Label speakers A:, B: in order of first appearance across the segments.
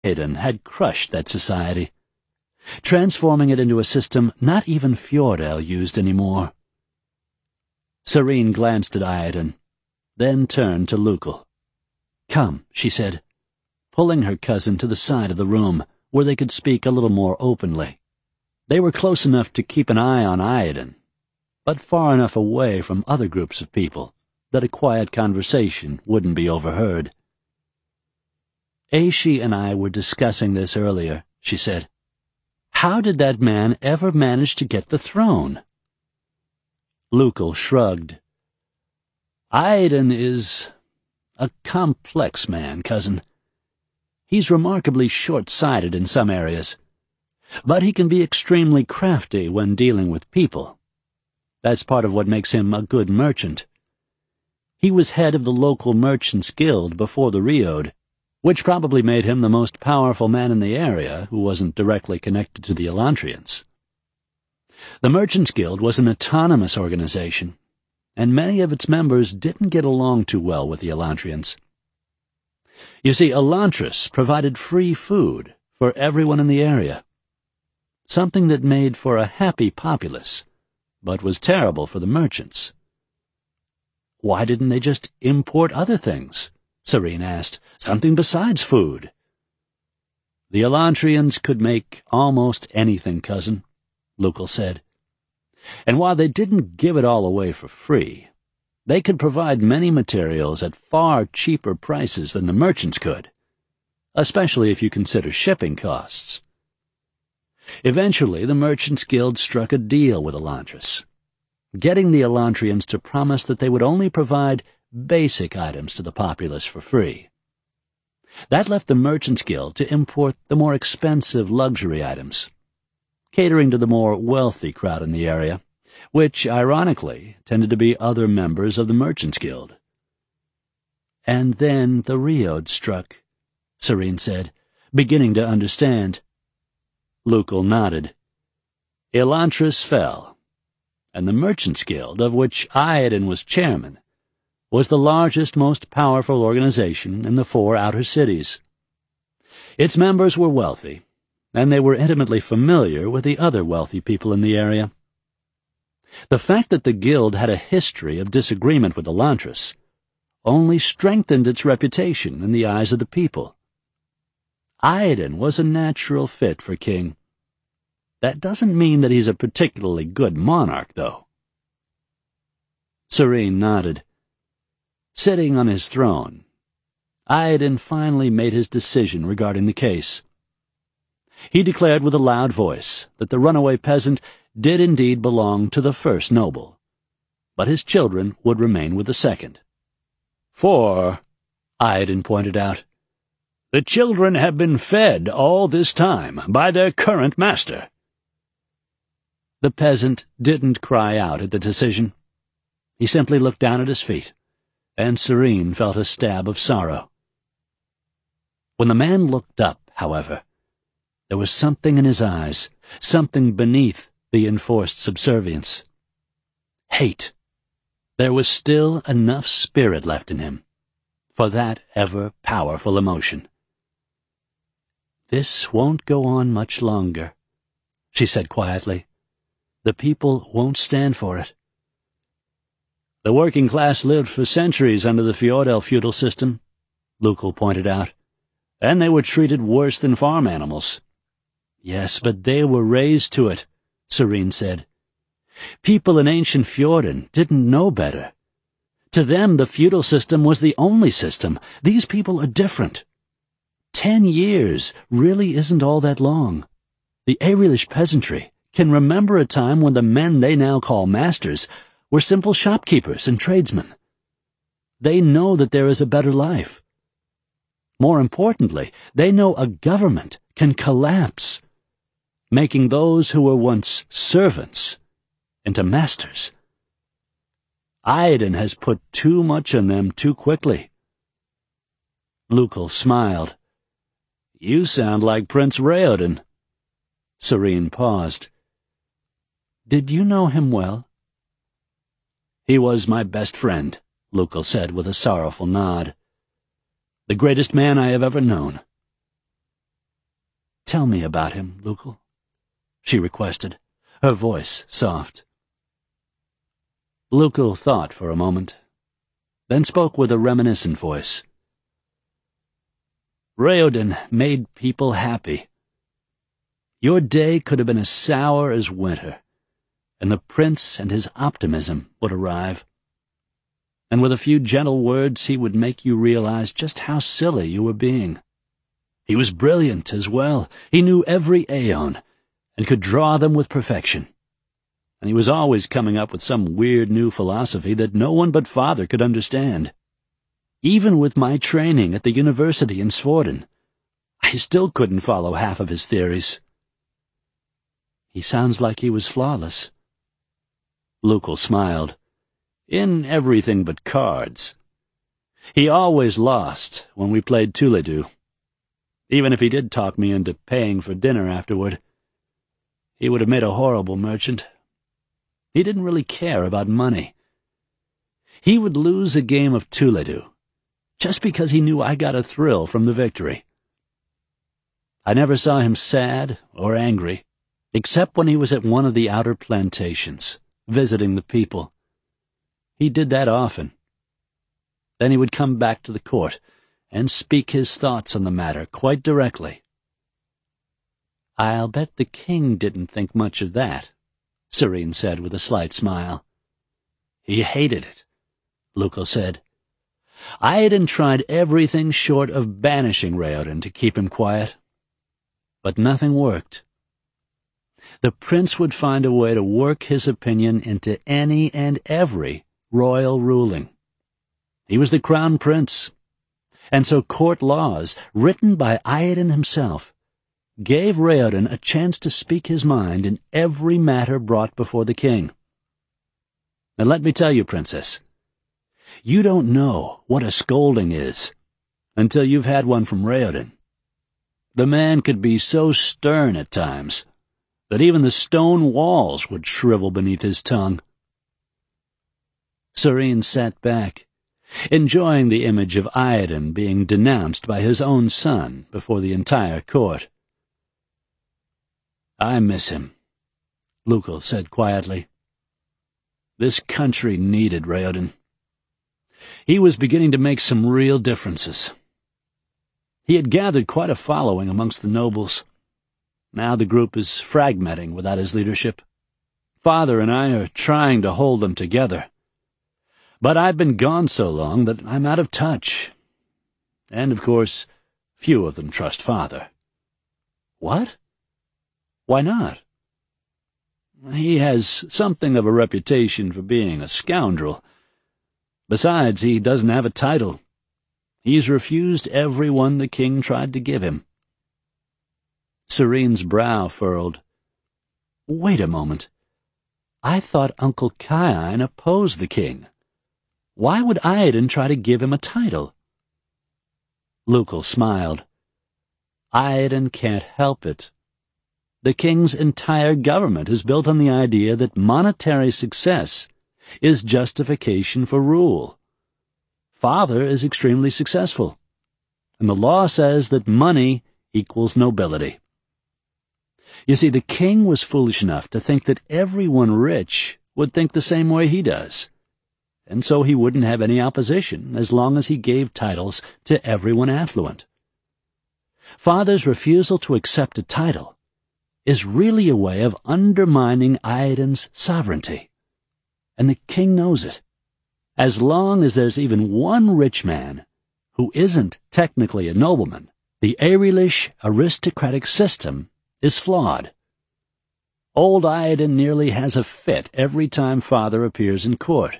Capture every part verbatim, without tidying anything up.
A: Aiden had crushed that society, transforming it into a system not even Fjordell used anymore. Serene glanced at Aiden, then turned to Lukel. "Come," she said, pulling her cousin to the side of the room, where they could speak a little more openly. They were close enough to keep an eye on Aiden, but far enough away from other groups of people that a quiet conversation wouldn't be overheard. "Aishi and I were discussing this earlier," she said. "How did that man ever manage to get the throne?" Lukel shrugged. "Aiden is a complex man, cousin. He's remarkably short-sighted in some areas, but he can be extremely crafty when dealing with people. That's part of what makes him a good merchant. He was head of the local merchants' guild before the Riode, which probably made him the most powerful man in the area who wasn't directly connected to the Elantrians. The Merchants Guild was an autonomous organization, and many of its members didn't get along too well with the Elantrians. You see, Elantris provided free food for everyone in the area, something that made for a happy populace, but was terrible for the merchants. "Why didn't they just import other things?" Serene asked. "Something besides food." "The Elantrians could make almost anything, cousin," Lukel said. "And while they didn't give it all away for free, they could provide many materials at far cheaper prices than the merchants could, especially if you consider shipping costs. Eventually, the Merchants Guild struck a deal with Elantris, getting the Elantrians to promise that they would only provide basic items to the populace for free. That left the Merchants Guild to import the more expensive luxury items, catering to the more wealthy crowd in the area, which, ironically, tended to be other members of the Merchants Guild. "And then the Riode struck," Serene said, beginning to understand. Lukel nodded. Elantris fell, and the Merchants Guild, of which Aiden was chairman, was the largest, most powerful organization in the four outer cities. Its members were wealthy, and they were intimately familiar with the other wealthy people in the area. The fact that the guild had a history of disagreement with Elantris only strengthened its reputation in the eyes of the people. Aiden was a natural fit for king. That doesn't mean that he's a particularly good monarch, though. Serene nodded. Sitting on his throne, Aiden finally made his decision regarding the case. He declared with a loud voice that the runaway peasant did indeed belong to the first noble, but his children would remain with the second. "For," Aiden pointed out, "the children have been fed all this time by their current master." The peasant didn't cry out at the decision. He simply looked down at his feet, and Serene felt a stab of sorrow. When the man looked up, however, there was something in his eyes, something beneath the enforced subservience. Hate. There was still enough spirit left in him for that ever-powerful emotion. "This won't go on much longer," she said quietly. "The people won't stand for it." "The working class lived for centuries under the Fjordell feudal system," Lukel pointed out, "and they were treated worse than farm animals." "Yes, but they were raised to it," Serene said. "People in ancient Fjorden didn't know better. To them, the feudal system was the only system. These people are different. Ten years really isn't all that long. The Aurilish peasantry can remember a time when the men they now call masters were simple shopkeepers and tradesmen. They know that there is a better life. More importantly, they know a government can collapse, making those who were once servants into masters. Aiden has put too much on them too quickly." Lukel smiled. "You sound like Prince Raoden." Serene paused. "Did you know him well?" "He was my best friend," Lukel said with a sorrowful nod. "The greatest man I have ever known." tell me about him, Lucal," she requested, her voice soft. Lucal thought for a moment, then spoke with a reminiscent voice. "Raoden made people happy. Your day could have been as sour as winter, and the prince and his optimism would arrive. And with a few gentle words he would make you realize just how silly you were being. He was brilliant as well. He knew every aeon, and could draw them with perfection. And he was always coming up with some weird new philosophy that no one but Father could understand. Even with my training at the university in Svorden, I still couldn't follow half of his theories." "He sounds like he was flawless." Lucal smiled. "In everything but cards. He always lost when we played Tuledu. Even if he did talk me into paying for dinner afterward, he would have made a horrible merchant. He didn't really care about money. He would lose a game of Tuledu just because he knew I got a thrill from the victory. I never saw him sad or angry, except when he was at one of the outer plantations, visiting the people. He did that often. Then he would come back to the court and speak his thoughts on the matter quite directly." "I'll bet the king didn't think much of that," Serene said with a slight smile. "He hated it," Lucal said. "Iadon tried everything short of banishing Raoden to keep him quiet. But nothing worked. The prince would find a way to work his opinion into any and every royal ruling. He was the crown prince, and so court laws, written by Iadon himself, gave Raoden a chance to speak his mind in every matter brought before the king. And let me tell you, Princess, you don't know what a scolding is until you've had one from Raoden. The man could be so stern at times that even the stone walls would shrivel beneath his tongue." Serene sat back, enjoying the image of Iadon being denounced by his own son before the entire court. "I miss him," Lucal said quietly. "This country needed Raoden. He was beginning to make some real differences. He had gathered quite a following amongst the nobles. Now the group is fragmenting without his leadership. Father and I are trying to hold them together. But I've been gone so long that I'm out of touch. And, of course, few of them trust Father." "What? Why not?" "He has something of a reputation for being a scoundrel. Besides, he doesn't have a title. He's refused every one the king tried to give him." Serene's brow furrowed. "Wait a moment. I thought Uncle Kion opposed the king. Why would Iadon try to give him a title?" Lucal smiled. "Iadon can't help it. The king's entire government is built on the idea that monetary success is justification for rule. Father is extremely successful, and the law says that money equals nobility. You see, the king was foolish enough to think that everyone rich would think the same way he does, and so he wouldn't have any opposition as long as he gave titles to everyone affluent. Father's refusal to accept a title is really a way of undermining Iadon's sovereignty, and the king knows it. As long as there's even one rich man who isn't technically a nobleman, the Aerilish aristocratic system is flawed. Old Iadon nearly has a fit every time Father appears in court."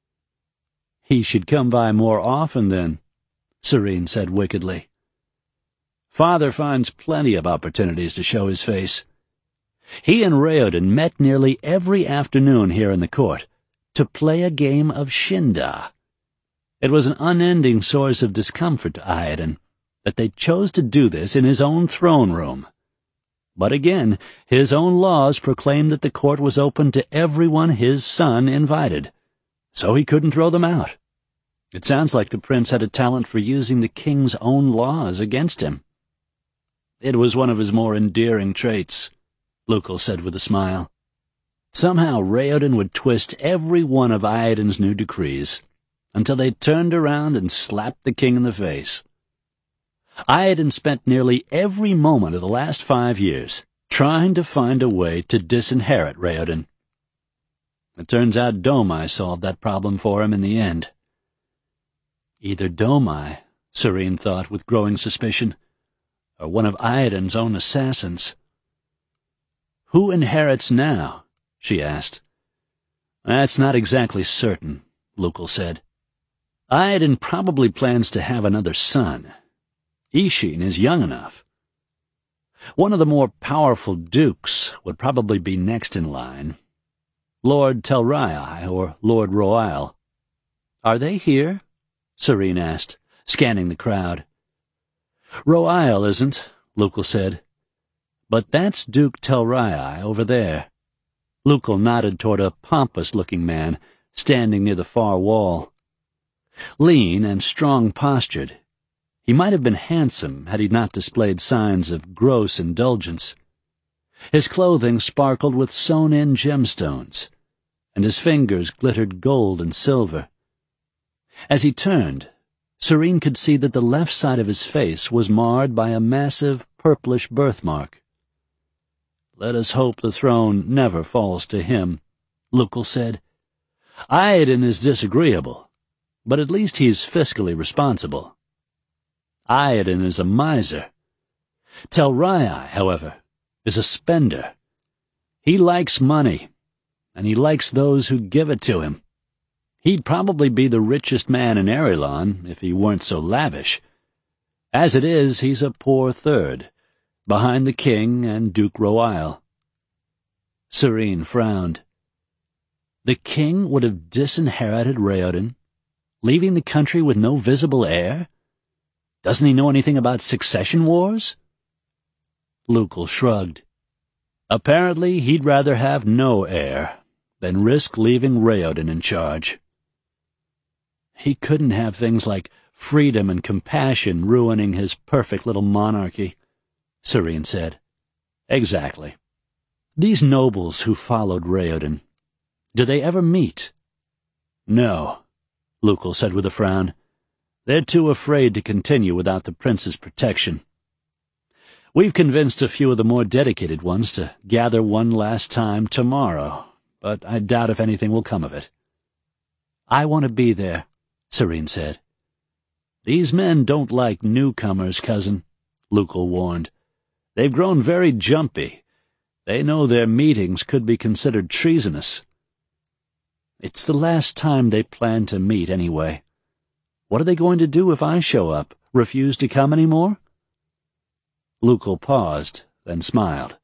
A: "He should come by more often, then," Serene said wickedly. "Father finds plenty of opportunities to show his face. He and Raoden met nearly every afternoon here in the court to play a game of Shinda. It was an unending source of discomfort to Iadon that they chose to do this in his own throne room. But again, his own laws proclaimed that the court was open to everyone his son invited, so he couldn't throw them out. It sounds like the prince had a talent for using the king's own laws against him." It was one of his more endearing traits, Lucal said with a smile. Somehow Raoden would twist every one of Iadon's new decrees, until they turned around and slapped the king in the face. Iadon spent nearly every moment of the last five years trying to find a way to disinherit Raoden. It turns out Domai solved that problem for him in the end. Either Domai, Serene thought with growing suspicion, or one of Iadon's own assassins. Who inherits now? She asked. That's not exactly certain, Lucal said. Iadon probably plans to have another son. Ishin is young enough. One of the more powerful dukes would probably be next in line. Lord Telrai or Lord Royal. Are they here? Serene asked, scanning the crowd. Royal isn't, Lucal said. But that's Duke Telrai over there. Lucal nodded toward a pompous-looking man standing near the far wall. Lean and strong-postured, he might have been handsome had he not displayed signs of gross indulgence. His clothing sparkled with sewn-in gemstones, and his fingers glittered gold and silver. As he turned, Serene could see that the left side of his face was marred by a massive purplish birthmark. Let us hope the throne never falls to him, Lucal said. Iadon is disagreeable, but at least he's fiscally responsible. Iadon is a miser. Telrai, however, is a spender. He likes money, and he likes those who give it to him. He'd probably be the richest man in Erilon if he weren't so lavish. As it is, he's a poor third, behind the king and Duke Royal. Serene frowned. The king would have disinherited Raoden, leaving the country with no visible heir? Doesn't he know anything about succession wars? Lucal shrugged. Apparently he'd rather have no heir than risk leaving Raoden in charge. He couldn't have things like freedom and compassion ruining his perfect little monarchy, Serene said. Exactly. These nobles who followed Raoden, do they ever meet? No, Lucal said with a frown. They're too afraid to continue without the prince's protection. We've convinced a few of the more dedicated ones to gather one last time tomorrow, but I doubt if anything will come of it. I want to be there, Serene said. These men don't like newcomers, cousin, Lucal warned. They've grown very jumpy. They know their meetings could be considered treasonous. It's the last time they plan to meet anyway. What are they going to do if I show up, refuse to come any more? Lucal paused, then smiled.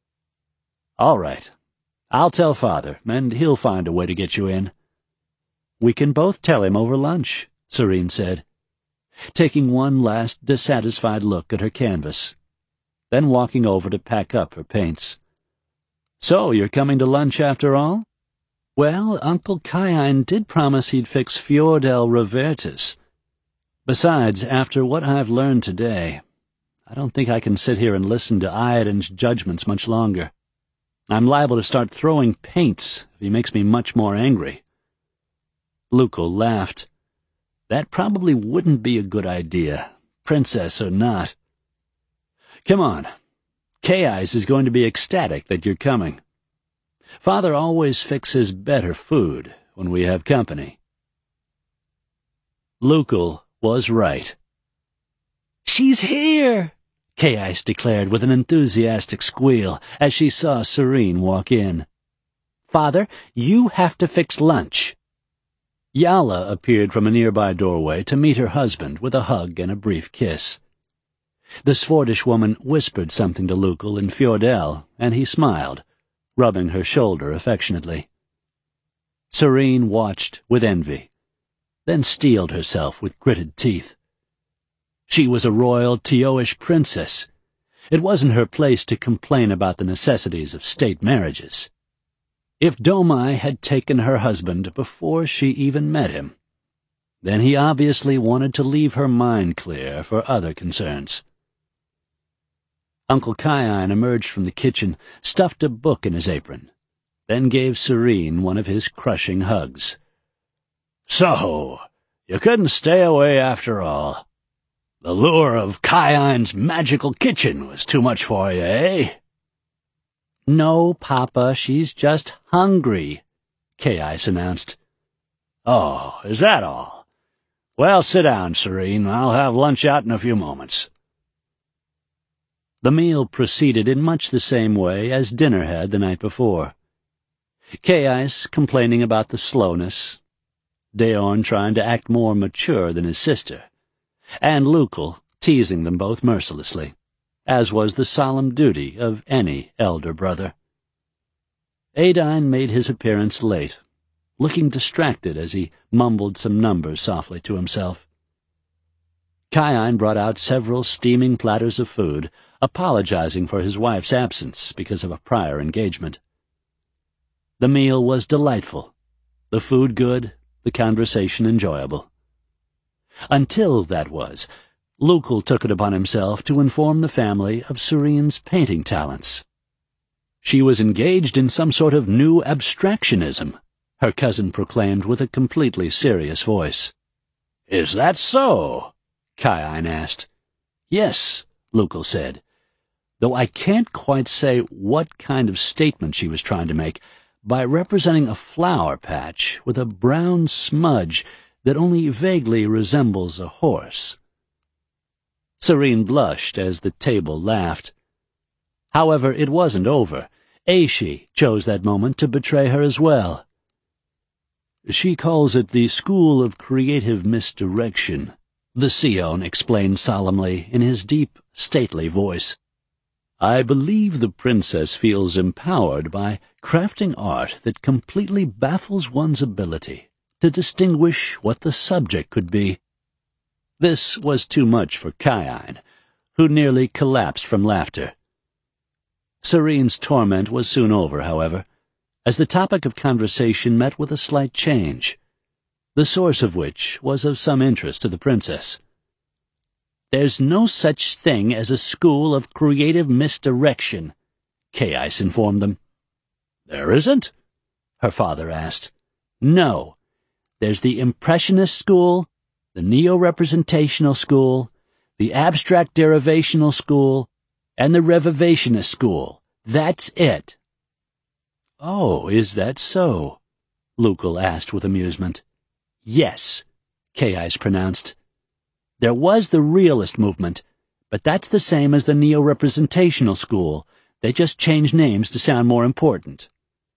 A: All right. I'll tell Father, and he'll find a way to get you in. We can both tell him over lunch, Serene said, taking one last dissatisfied look at her canvas, then walking over to pack up her paints. So, you're coming to lunch after all? Well, Uncle Kion did promise he'd fix Fjordell Revertis. Besides, after what I've learned today, I don't think I can sit here and listen to Iadon's judgments much longer. I'm liable to start throwing paints if he makes me much more angry. Lucal laughed. That probably wouldn't be a good idea, princess or not. Come on. Kais is going to be ecstatic that you're coming. Father always fixes better food when we have company. Lucal was right. She's here, Kais declared with an enthusiastic squeal as she saw Serene walk in. Father, you have to fix lunch. Yala appeared from a nearby doorway to meet her husband with a hug and a brief kiss. The Svordish woman whispered something to Lucal in Fjordell, and he smiled, rubbing her shoulder affectionately. Serene watched with envy, then steeled herself with gritted teeth. She was a royal Teoish princess. It wasn't her place to complain about the necessities of state marriages. If Domai had taken her husband before she even met him, then he obviously wanted to leave her mind clear for other concerns. Uncle Kion emerged from the kitchen, stuffed a book in his apron, then gave Serene one of his crushing hugs. "So, you couldn't stay away after all. The lure of Kion's magical kitchen was too much for you, eh?"
B: "No, Papa, she's just hungry," Caius announced.
A: "Oh, is that all? Well, sit down, Serene. I'll have lunch out in a few moments."
B: The meal proceeded in much the same way as dinner had the night before. Caius complaining about the slowness, Deorn trying to act more mature than his sister, and Lukel teasing them both mercilessly, as was the solemn duty of any elder brother. Adine made his appearance late, looking distracted as he mumbled some numbers softly to himself. Kion brought out several steaming platters of food, apologizing for his wife's absence because of a prior engagement. The meal was delightful, the food good, the conversation enjoyable. Until that was, Lukel took it upon himself to inform the family of Serene's painting talents. She was engaged in some sort of new abstractionism, her cousin proclaimed with a completely serious voice.
A: "Is that so?"
B: Kion asked. "Yes," Lukel said, though I can't quite say what kind of statement she was trying to make by representing a flower patch with a brown smudge that only vaguely resembles a horse. Serene blushed as the table laughed. However, it wasn't over. Aishi chose that moment to betray her as well. "She calls it the School of Creative Misdirection," the Scion explained solemnly in his deep, stately voice. "I believe the princess feels empowered by crafting art that completely baffles one's ability to distinguish what the subject could be." This was too much for Kion, who nearly collapsed from laughter. Serene's torment was soon over, however, as the topic of conversation met with a slight change, the source of which was of some interest to the princess. "There's no such thing as a school of creative misdirection," Caius informed them.
A: "There isn't?"
B: her father asked. "No. There's the Impressionist school, the Neo-Representational school, the Abstract Derivational school, and the Revivationist school. That's it." "Oh, is that so?" Lukel asked with amusement. "Yes," Caius pronounced. "There was the realist movement, but that's the same as the neo-representational school. They just changed names to sound more important."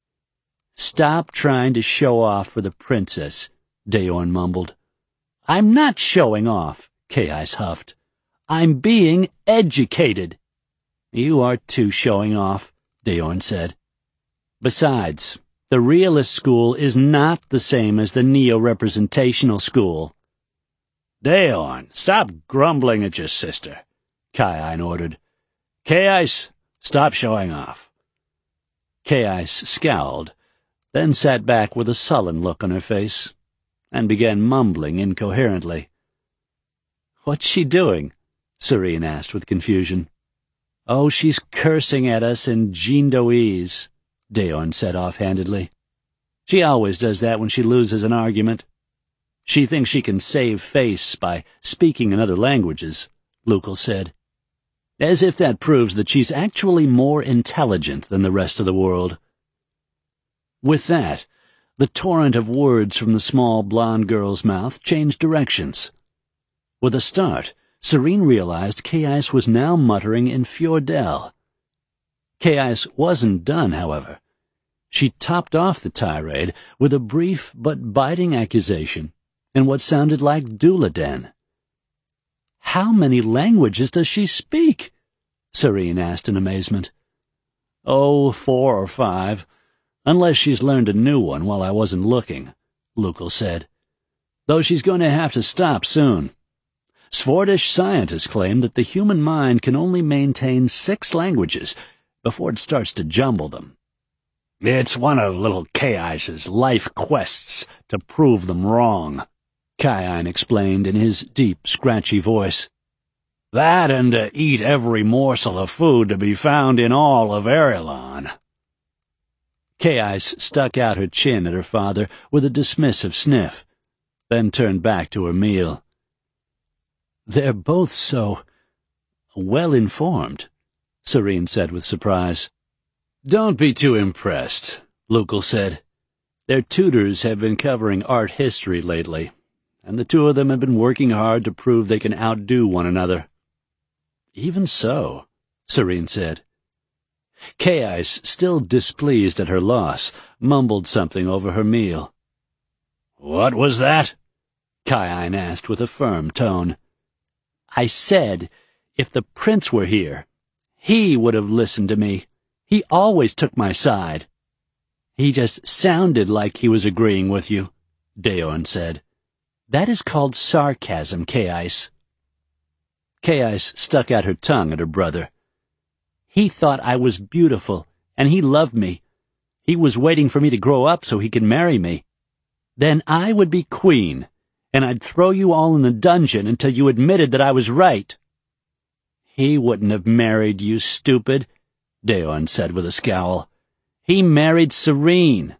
B: "Stop trying to show off for the princess," Deorn mumbled. "I'm not showing off," Caius huffed. "I'm being educated." "You are too showing off," Deorn said. "Besides, the realist school is not the same as the neo-representational school."
A: "Deorn, stop grumbling at your sister," Kion ordered. "Caius, stop showing off."
B: Caius scowled, then sat back with a sullen look on her face, and began mumbling incoherently. "What's she doing?" Serene asked with confusion. "Oh, she's cursing at us in Jindoese," Deorn said offhandedly. "She always does that when she loses an argument. She thinks she can save face by speaking in other languages," Lukel said, "as if that proves that she's actually more intelligent than the rest of the world." With that, the torrent of words from the small blonde girl's mouth changed directions. With a start, Serene realized Caius was now muttering in Fjordell. Caius wasn't done, however. She topped off the tirade with a brief but biting accusation in what sounded like Duladen. "How many languages does she speak?" Serene asked in amazement. "Oh, four or five, unless she's learned a new one while I wasn't looking," Lukel said. "Though she's going to have to stop soon. Svordish scientists claim that the human mind can only maintain six languages before it starts to jumble them.
A: It's one of little Caius's life quests to prove them wrong,"
B: Kion explained in his deep, scratchy voice.
A: That and to eat every morsel of food to be found in all of Erilon.
B: Caius stuck out her chin at her father with a dismissive sniff, then turned back to her meal. "They're both so well-informed," Serene said with surprise.
A: "Don't be too impressed," Lukel said.
B: "Their tutors have been covering art history lately, and the two of them have been working hard to prove they can outdo one another." "Even so," Serene said. Caius, still displeased at her loss, mumbled something over her meal.
A: "What was that?"
B: Cain asked with a firm tone. "I said, if the prince were here, he would have listened to me. He always took my side." "He just sounded like he was agreeing with you," Daeorn said. "That is called sarcasm, Caius." Caius stuck out her tongue at her brother. "He thought I was beautiful, and he loved me. He was waiting for me to grow up so he could marry me. Then I would be queen, and I'd throw you all in the dungeon until you admitted that I was right." "He wouldn't have married you, stupid," Daeorn said with a scowl. "He married Serene."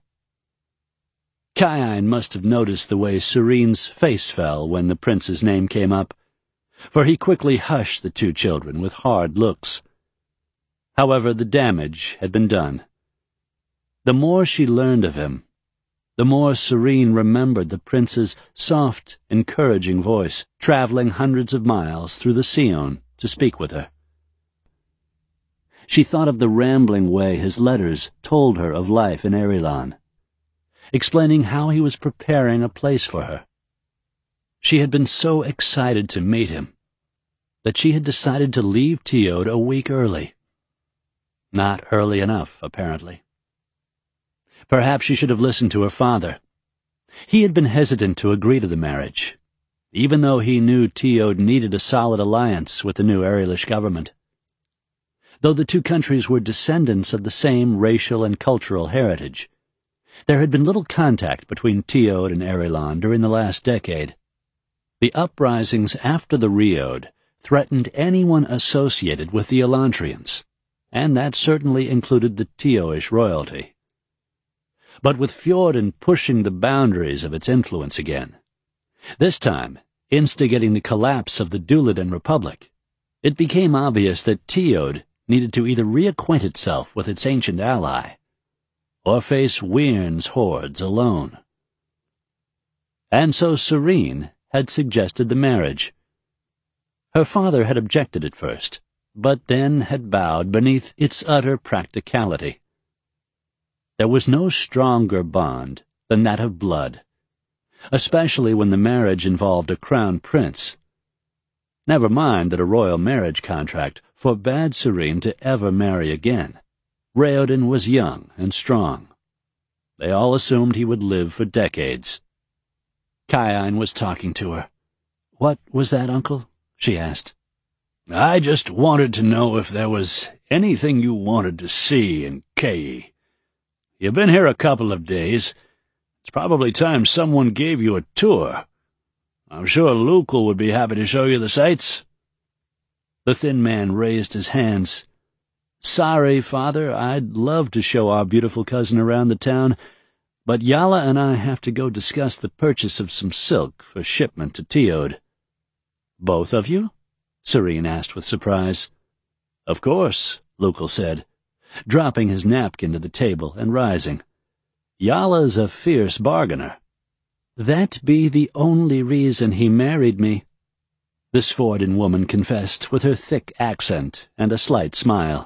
B: Cain must have noticed the way Serene's face fell when the prince's name came up, for he quickly hushed the two children with hard looks. However, the damage had been done. The more she learned of him, the more Serene remembered the prince's soft, encouraging voice, traveling hundreds of miles through the Sion to speak with her. She thought of the rambling way his letters told her of life in Erilon, explaining how he was preparing a place for her. She had been so excited to meet him that she had decided to leave Teod a week early. Not early enough, apparently. Perhaps she should have listened to her father. He had been hesitant to agree to the marriage, even though he knew Teod needed a solid alliance with the new Erilish government. Though the two countries were descendants of the same racial and cultural heritage, there had been little contact between Teod and Erilon during the last decade. The uprisings after the Riod threatened anyone associated with the Elantrians, and that certainly included the Teoish royalty. But with Fjorden pushing the boundaries of its influence again, this time instigating the collapse of the Duladin Republic, it became obvious that Teod needed to either reacquaint itself with its ancient ally, or face Wyrn's hordes alone. And so Serene had suggested the marriage. Her father had objected at first, but then had bowed beneath its utter practicality. There was no stronger bond than that of blood, especially when the marriage involved a crown prince. Never mind that a royal marriage contract forbade Serene to ever marry again. Raoden was young and strong. They all assumed he would live for decades. Cain was talking to her. "What was that, Uncle?" she asked.
A: "I just wanted to know if there was anything you wanted to see in Kei. You've been here a couple of days. It's probably time someone gave you a tour. I'm sure Lukel would be happy to show you the sights."
B: The thin man raised his hands. "Sorry, Father, I'd love to show our beautiful cousin around the town, but Yala and I have to go discuss the purchase of some silk for shipment to Teod." "Both of you?" Serene asked with surprise. "Of course," Lukel said, dropping his napkin to the table and rising. "Yala's a fierce bargainer." "That be the only reason he married me," the Fjorden woman confessed with her thick accent and a slight smile.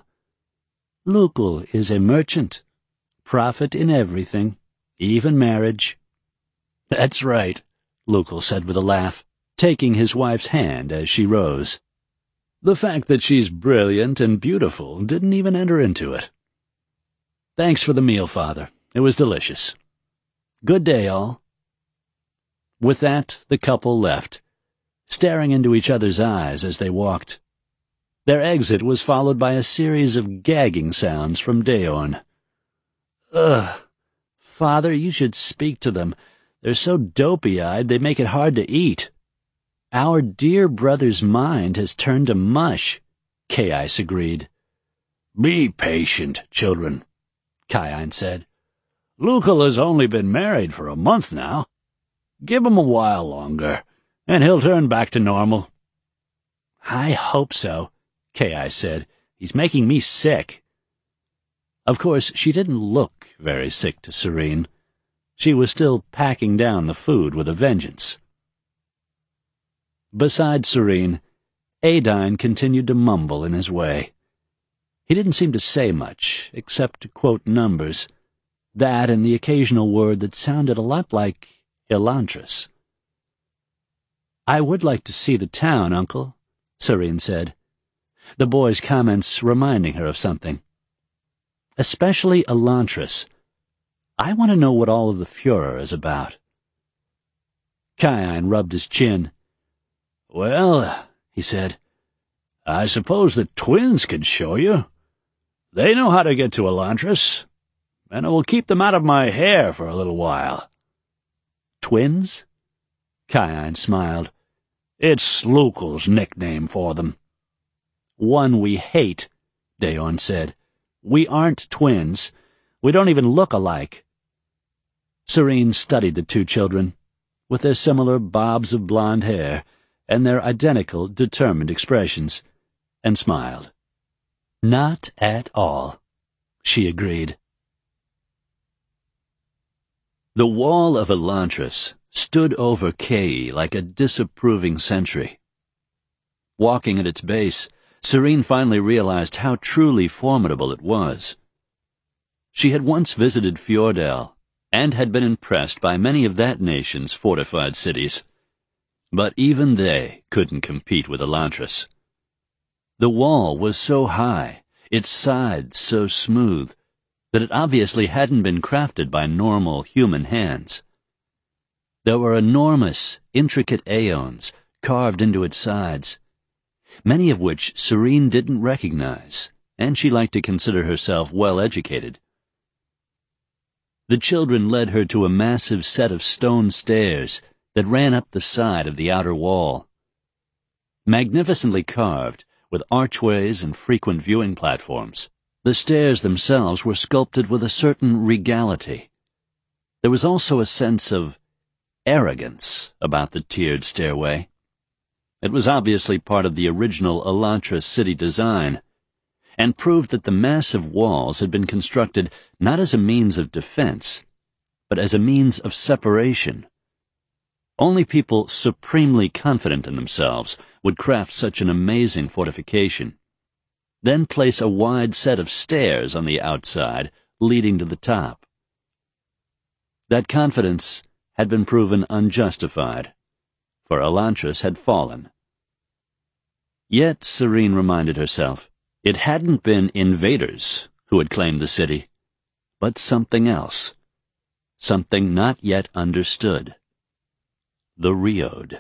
B: "Lukel is a merchant, profit in everything, even marriage." "That's right," Lukel said with a laugh, taking his wife's hand as she rose. "The fact that she's brilliant and beautiful didn't even enter into it." "Thanks for the meal, Father. It was delicious. Good day, all." With that, the couple left, staring into each other's eyes as they walked. Their exit was followed by a series of gagging sounds from Daeorn. "Ugh. Father, you should speak to them. They're so dopey-eyed they make it hard to eat."
A: Our dear brother's mind has turned to mush, Caius agreed.
B: Be patient, children, Kion said. Lucal has only been married for a month now. Give him a while longer, and he'll turn back to normal.
A: I hope so, Caius said. He's making me sick. Of course, she didn't look very sick to Serene. She was still packing down the food with a vengeance. Beside Serene, Adine continued to mumble in his way. He didn't seem to say much, except to quote numbers, that and the occasional word that sounded a lot like Elantris. I would like to see the town, Uncle, Serene said, the boy's comments reminding her of something. Especially Elantris. I want to know what all of the furor is about. Kion rubbed his chin.
B: Well, he said, I suppose the twins could show you. They know how to get to Elantris, and it will keep them out of my hair for a little while.
A: Twins?
B: Kion smiled. It's Lucal's nickname for them.
A: One we hate, Dayon said. We aren't twins. We don't even look alike. Serene studied the two children, with their similar bobs of blonde hair and their identical, determined expressions, and smiled. Not at all, she agreed. The wall of Elantris stood over Kei like a disapproving sentry. Walking at its base, Serene finally realized how truly formidable it was. She had once visited Fjordell, and had been impressed by many of that nation's fortified cities. But even they couldn't compete with Elantris. The wall was so high, its sides so smooth, that it obviously hadn't been crafted by normal human hands. There were enormous, intricate aeons carved into its sides, many of which Serene didn't recognize, and she liked to consider herself well-educated. The children led her to a massive set of stone stairs that ran up the side of the outer wall. Magnificently carved, with archways and frequent viewing platforms, the stairs themselves were sculpted with a certain regality. There was also a sense of arrogance about the tiered stairway. It was obviously part of the original Elantris city design, and proved that the massive walls had been constructed not as a means of defense, but as a means of separation. Only people supremely confident in themselves would craft such an amazing fortification, then place a wide set of stairs on the outside leading to the top. That confidence had been proven unjustified, for Elantris had fallen. Yet, Serene reminded herself, it hadn't been invaders who had claimed the city, but something else, something not yet understood. The Riode.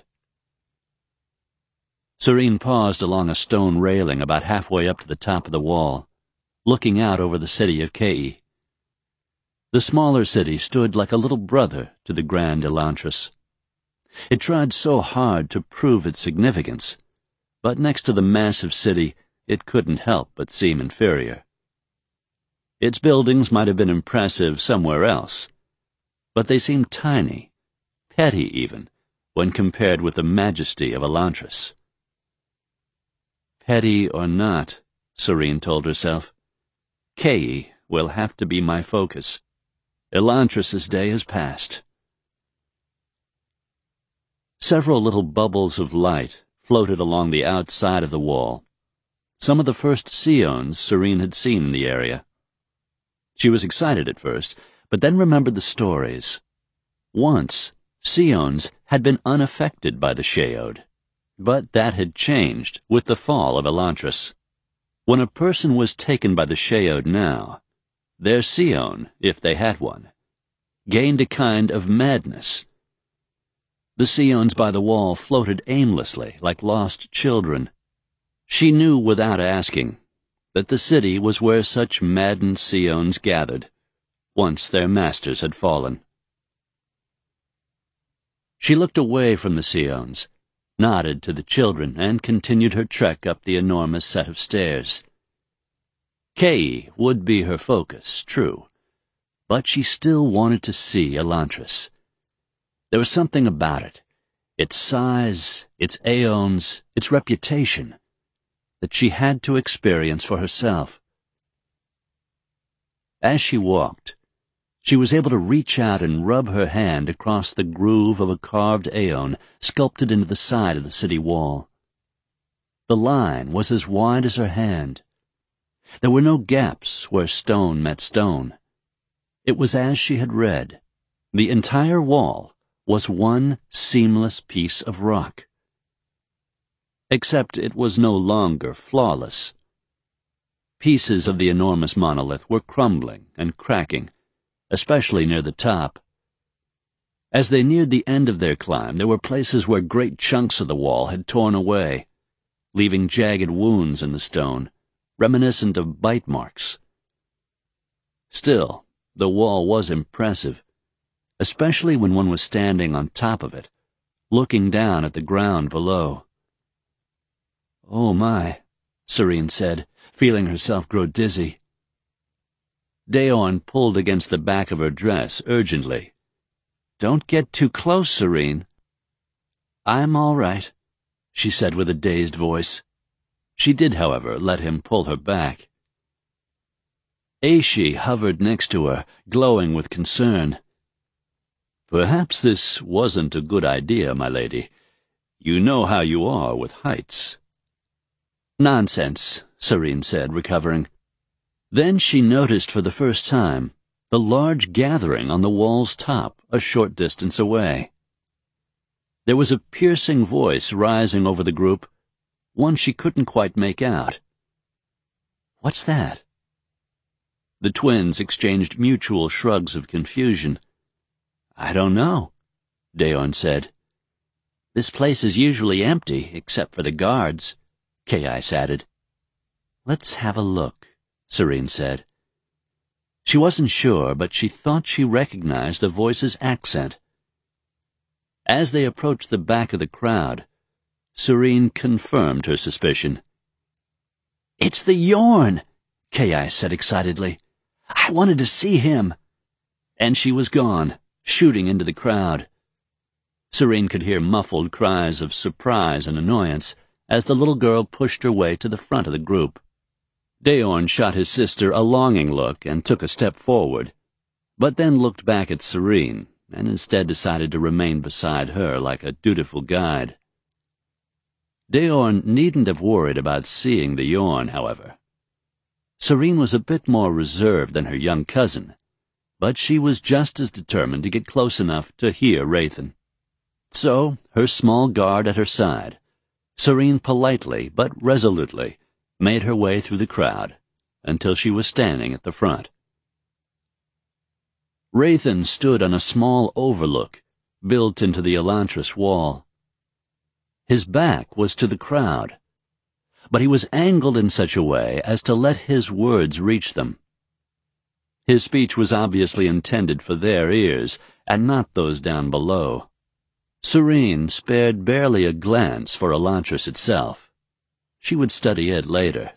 A: Serene paused along a stone railing about halfway up to the top of the wall, looking out over the city of Kei. The smaller city stood like a little brother to the grand Elantris. It tried so hard to prove its significance, but next to the massive city, it couldn't help but seem inferior. Its buildings might have been impressive somewhere else, but they seemed tiny, petty even, when compared with the majesty of Elantris. Petty or not, Serene told herself, Kei will have to be my focus. Elantris's day has passed. Several little bubbles of light floated along the outside of the wall, some of the first Seons Serene had seen in the area. She was excited at first, but then remembered the stories. Once, Seons had been unaffected by the Sheod, but that had changed with the fall of Elantris. When a person was taken by the Sheod now, their Seon, if they had one, gained a kind of madness. The Seons by the wall floated aimlessly like lost children. She knew without asking that the city was where such maddened Seons gathered, once their masters had fallen. She looked away from the Seons, nodded to the children, and continued her trek up the enormous set of stairs. Kay would be her focus, true, but she still wanted to see Elantris. There was something about it, its size, its aeons, its reputation, that she had to experience for herself. As she walked, she was able to reach out and rub her hand across the groove of a carved aeon sculpted into the side of the city wall. The line was as wide as her hand. There were no gaps where stone met stone. It was as she had read. The entire wall was one seamless piece of rock. Except it was no longer flawless. Pieces of the enormous monolith were crumbling and cracking, especially near the top. As they neared the end of their climb, there were places where great chunks of the wall had torn away, leaving jagged wounds in the stone, reminiscent of bite marks. Still, the wall was impressive, especially when one was standing on top of it, looking down at the ground below. "Oh my," Serene said, feeling herself grow dizzy. Daorn pulled against the back of her dress urgently. "Don't get too close, Serene." "I'm all right," she said with a dazed voice. She did, however, let him pull her back. Aishi hovered next to her, glowing with concern. "Perhaps this wasn't a good idea, my lady. You know how you are with heights." "Nonsense," Serene said, recovering. Then she noticed for the first time the large gathering on the wall's top a short distance away. There was a piercing voice rising over the group, one she couldn't quite make out. "What's that?" The twins exchanged mutual shrugs of confusion. "I don't know," Daorn said. "This place is usually empty, except for the guards," Kais added. "Let's have a look," Serene said. She wasn't sure, but she thought she recognized the voice's accent. As they approached the back of the crowd, Serene confirmed her suspicion. "It's the Yorn," Kais said excitedly. "I wanted to see him." And she was gone, shooting into the crowd. Serene could hear muffled cries of surprise and annoyance as the little girl pushed her way to the front of the group. Daorn shot his sister a longing look and took a step forward, but then looked back at Serene and instead decided to remain beside her like a dutiful guide. Daorn needn't have worried about seeing the Yorn, however. Serene was a bit more reserved than her young cousin, but she was just as determined to get close enough to hear Raythan. So, her small guard at her side, Serene politely but resolutely made her way through the crowd until she was standing at the front. Raythan stood on a small overlook built into the Elantris wall. His back was to the crowd, but he was angled in such a way as to let his words reach them. His speech was obviously intended for their ears and not those down below. Serene spared barely a glance for Elantris itself. She would study it later.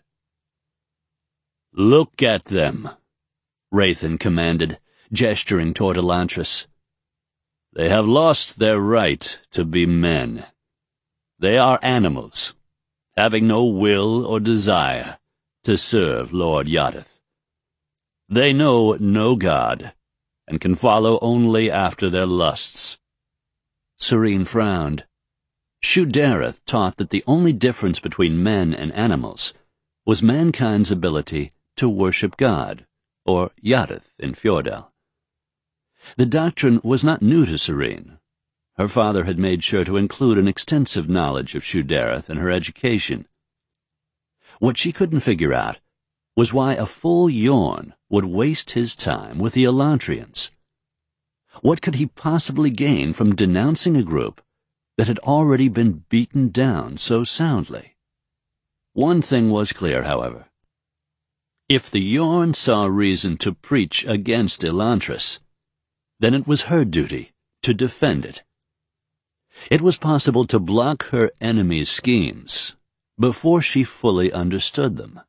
A: "Look at them," Raythan commanded, gesturing toward Elantris. "They have lost their right to be men. They are animals, having no will or desire to serve Lord Yadath. They know no god, and can follow only after their lusts." Serene frowned. Shu-Dereth taught that the only difference between men and animals was mankind's ability to worship God, or Yadath in Fjordell. The doctrine was not new to Serene. Her father had made sure to include an extensive knowledge of Shu-Dereth in her education. What she couldn't figure out was why a full Yorn would waste his time with the Elantrians. What could he possibly gain from denouncing a group that had already been beaten down so soundly? One thing was clear, however. If the Yorn saw reason to preach against Elantris, then it was her duty to defend it. It was possible to block her enemy's schemes before she fully understood them.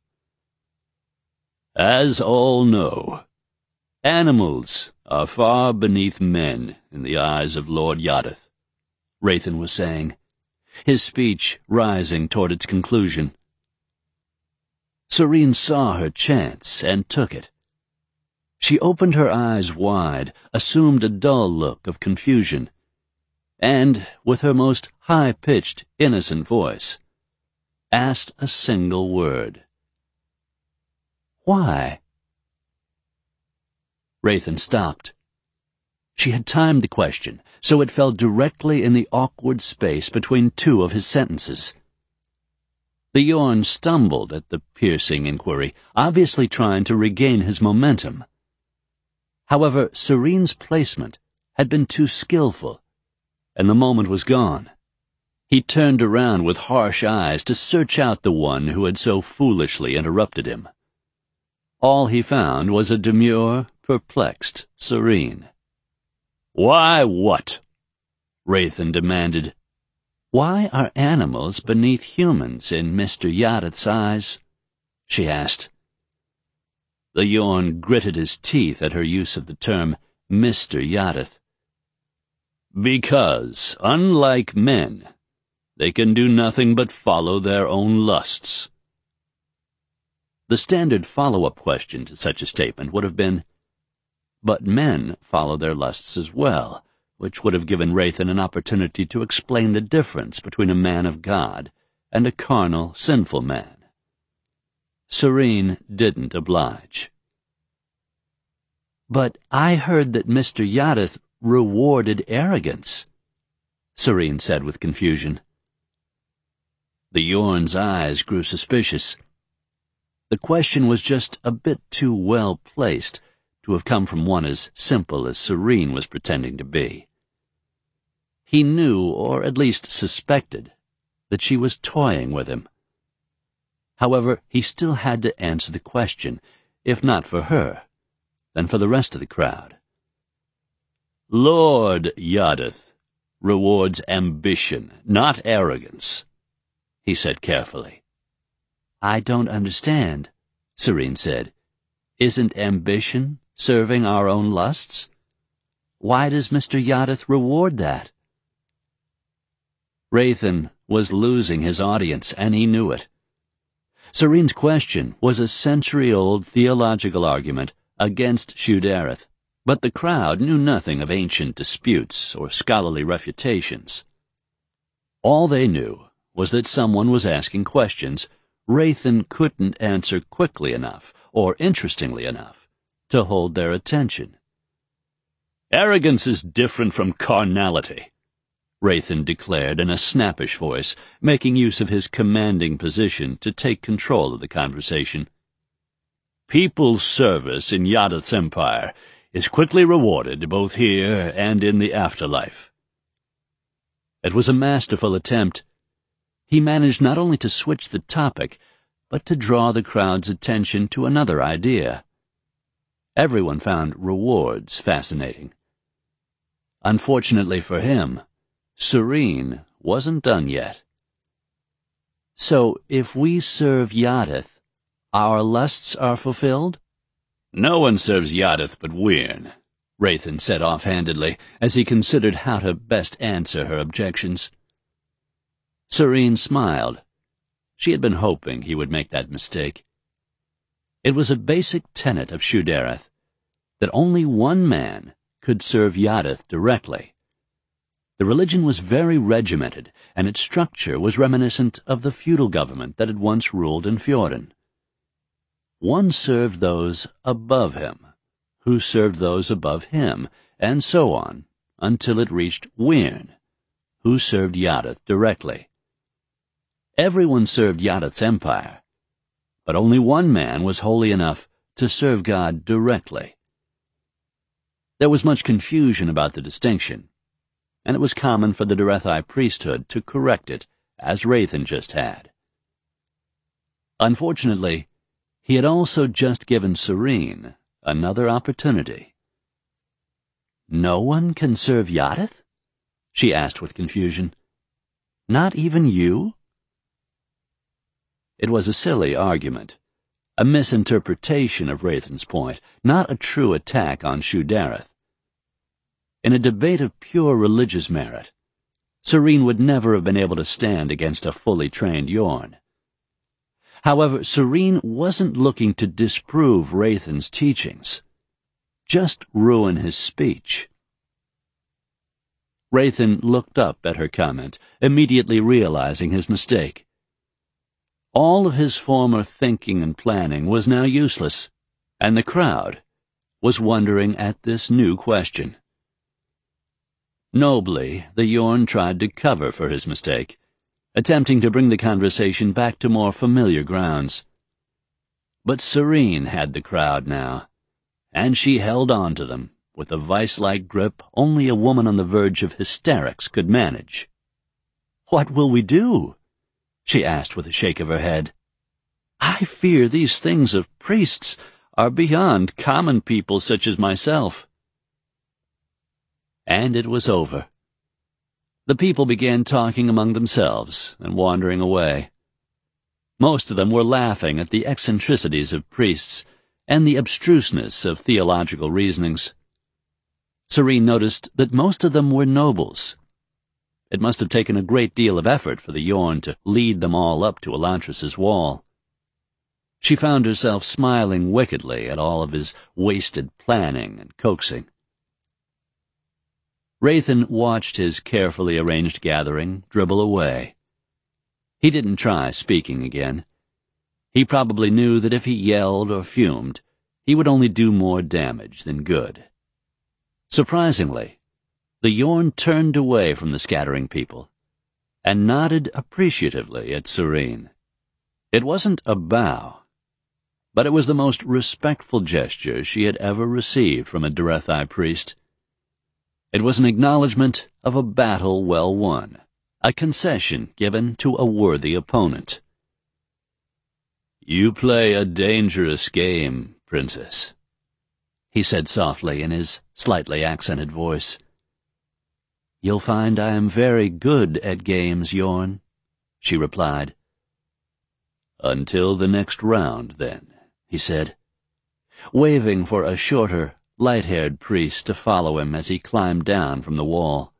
A: As all know, animals are far beneath men in the eyes of Lord Yadath, Rathan was saying, his speech rising toward its conclusion. Serene saw her chance and took it. She opened her eyes wide, assumed a dull look of confusion, and, with her most high-pitched, innocent voice, asked a single word. Why? Rathan stopped. She had timed the question, so it fell directly in the awkward space between two of his sentences. The Yorn stumbled at the piercing inquiry, obviously trying to regain his momentum. However, Serene's placement had been too skillful, and the moment was gone. He turned around with harsh eyes to search out the one who had so foolishly interrupted him. All he found was a demure, perplexed Serene. "Why what?" Rathan demanded. "Why are animals beneath humans in Mister Yadath's eyes?" she asked. The Yorn gritted his teeth at her use of the term Mister Yadath. "Because, unlike men, they can do nothing but follow their own lusts." The standard follow-up question to such a statement would have been, "But men follow their lusts as well," which would have given Rathan an opportunity to explain the difference between a man of God and a carnal, sinful man. Serene didn't oblige. "But I heard that Mister Yadath rewarded arrogance," Serene said with confusion. The Yorn's eyes grew suspicious. The question was just a bit too well placed to have come from one as simple as Serene was pretending to be. He knew, or at least suspected, that she was toying with him. However, he still had to answer the question, if not for her, then for the rest of the crowd. "Lord Yadath rewards ambition, not arrogance," he said carefully. "I don't understand," Serene said. "Isn't ambition serving our own lusts? Why does Mister Yadath reward that?" Rathan was losing his audience, and he knew it. Serene's question was a century-old theological argument against Shu-Dereth, but the crowd knew nothing of ancient disputes or scholarly refutations. All they knew was that someone was asking questions Rathan couldn't answer quickly enough or interestingly enough to hold their attention. "Arrogance is different from carnality," Rathan declared in a snappish voice, making use of his commanding position to take control of the conversation. "People's service in Yadath's empire is quickly rewarded both here and in the afterlife." It was a masterful attempt. He managed not only to switch the topic, but to draw the crowd's attention to another idea. Everyone found rewards fascinating. Unfortunately for him, Serene wasn't done yet. "So, if we serve Yadath, our lusts are fulfilled?" "No one serves Yadath but Wyrn," Rathan said offhandedly, as he considered how to best answer her objections. Serene smiled. She had been hoping he would make that mistake. It was a basic tenet of Shu-Dereth that only one man could serve Yadath directly. The religion was very regimented, and its structure was reminiscent of the feudal government that had once ruled in Fjorden. One served those above him, who served those above him, and so on, until it reached Wyrn, who served Yadath directly. Everyone served Yadath's empire, but only one man was holy enough to serve God directly. There was much confusion about the distinction, and it was common for the Derethi priesthood to correct it, as Rathan just had. Unfortunately, he had also just given Serene another opportunity. "No one can serve Yadath?"
B: she asked with confusion. Not even you? It was a silly argument, a misinterpretation of Rathen's point, not a true attack on Shu-Dereth. In a debate of pure religious merit, Serene would never have been able to stand against a fully trained Yorn. However, Serene wasn't looking to disprove Rathen's teachings, just ruin his speech. Rathen looked up at her comment, immediately realizing his mistake. All of his former thinking and planning was now useless, and the crowd was wondering at this new question. Nobly, the Yorn tried to cover for his mistake, attempting to bring the conversation back to more familiar grounds. But Serene had the crowd now, and she held on to them with a vice-like grip only a woman on the verge of hysterics could manage. "What will we do?" she asked with a shake of her head. "I fear these things of priests are beyond common people such as myself." And it was over. The people began talking among themselves and wandering away. Most of them were laughing at the eccentricities of priests and the abstruseness of theological reasonings. Serene noticed that most of them were nobles. It must have taken a great deal of effort for the Yorn to lead them all up to Elantris's wall. She found herself smiling wickedly at all of his wasted planning and coaxing. Rathen watched his carefully arranged gathering dribble away. He didn't try speaking again. He probably knew that if he yelled or fumed, he would only do more damage than good. Surprisingly, the Yorn turned away from the scattering people and nodded appreciatively at Serene. It wasn't a bow, but it was the most respectful gesture she had ever received from a Derethi priest. It was an acknowledgment of a battle well won, a concession given to a worthy opponent. "You play a dangerous game, Princess," he said softly in his slightly accented voice. "You'll find I am very good at games, Yorn," she replied. "Until the next round, then," he said, waving for a shorter, light-haired priest to follow him as he climbed down from the wall.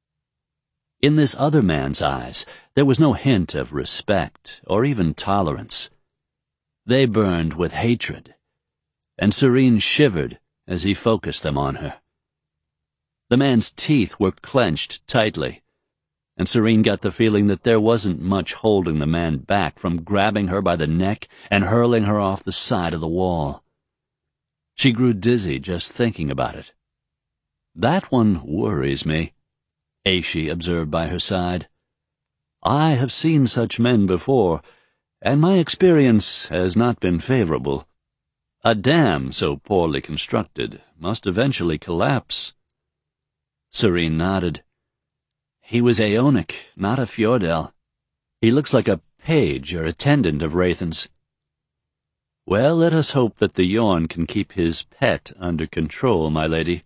B: In this other man's eyes, there was no hint of respect or even tolerance. They burned with hatred, and Serene shivered as he focused them on her. The man's teeth were clenched tightly, and Serene got the feeling that there wasn't much holding the man back from grabbing her by the neck and hurling her off the side of the wall. She grew dizzy just thinking about it. "That one worries me," Aishi observed by her side. "I have seen such men before, and my experience has not been favorable. A dam so poorly constructed must eventually collapse." Serene nodded. "He was Aeonic, not a Fjordell. He looks like a page or attendant of Rathen's." "Well, let us hope that the Yorn can keep his pet under control, my lady."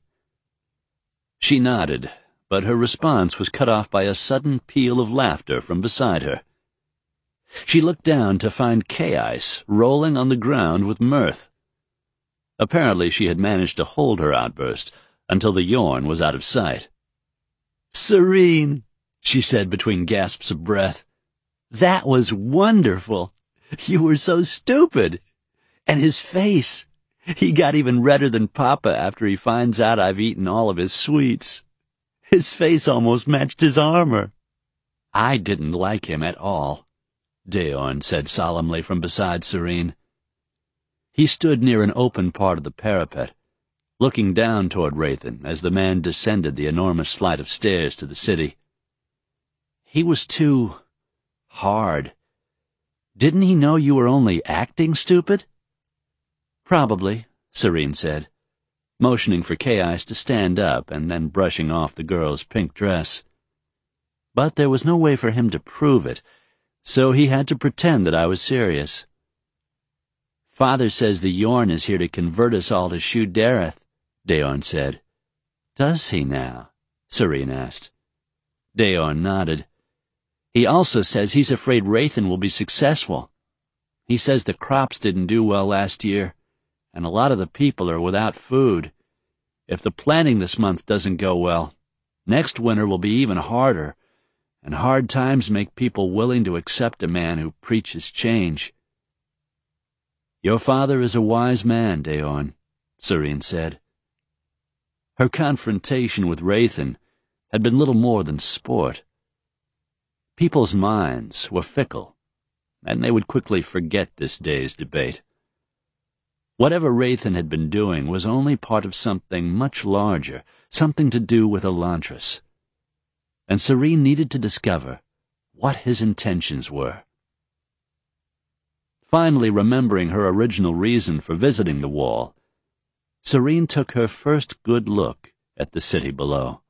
B: She nodded, but her response was cut off by a sudden peal of laughter from beside her. She looked down to find Kais rolling on the ground with mirth. Apparently she had managed to hold her outburst until the Yorn was out of sight. "Serene," she said between gasps of breath, "that was wonderful. You were so stupid. And his face, he got even redder than Papa after he finds out I've eaten all of his sweets. His face almost matched his armor." "I didn't like him at all," Daorn said solemnly from beside Serene. He stood near an open part of the parapet, looking down toward Rathen as the man descended the enormous flight of stairs to the city. "He was too hard. Didn't he know you were only acting stupid?" "Probably," Serene said, motioning for Kais to stand up and then brushing off the girl's pink dress. "But there was no way for him to prove it, so he had to pretend that I was serious." "Father says the Yorn is here to convert us all to Shu-Dereth," Daorn said. "Does he now?" Serene asked. Daorn nodded. He also says he's afraid Raythan will be successful. He says the crops didn't do well last year, and a lot of the people are without food. If the planting this month doesn't go well, next winter will be even harder, and hard times make people willing to accept a man who preaches change. Your father is a wise man, Daorn, Sarene said. Her confrontation with Raythan had been little more than sport. People's minds were fickle, and they would quickly forget this day's debate. Whatever Raythan had been doing was only part of something much larger, something to do with Elantris. And Sarene needed to discover what his intentions were. Finally remembering her original reason for visiting the wall, Sarene took her first good look at the city below.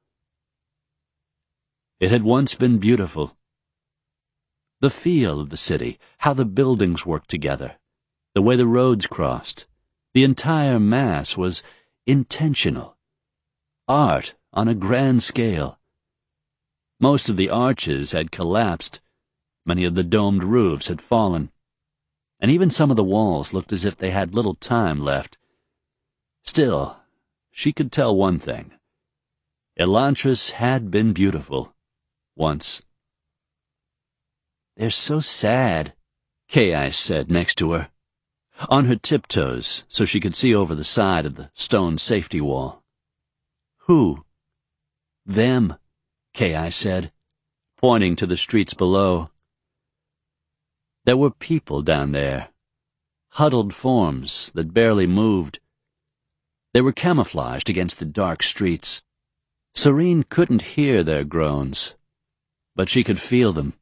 B: It had once been beautiful. The feel of the city, how the buildings worked together, the way the roads crossed, the entire mass was intentional. Art on a grand scale. Most of the arches had collapsed, many of the domed roofs had fallen, and even some of the walls looked as if they had little time left. Still, she could tell one thing. Elantris had been beautiful, once. They're so sad, Kais said next to her, on her tiptoes so she could see over the side of the stone safety wall. Who? Them, Kais said, pointing to the streets below. There were people down there, huddled forms that barely moved. They were camouflaged against the dark streets. Sarene couldn't hear their groans, but she could feel them.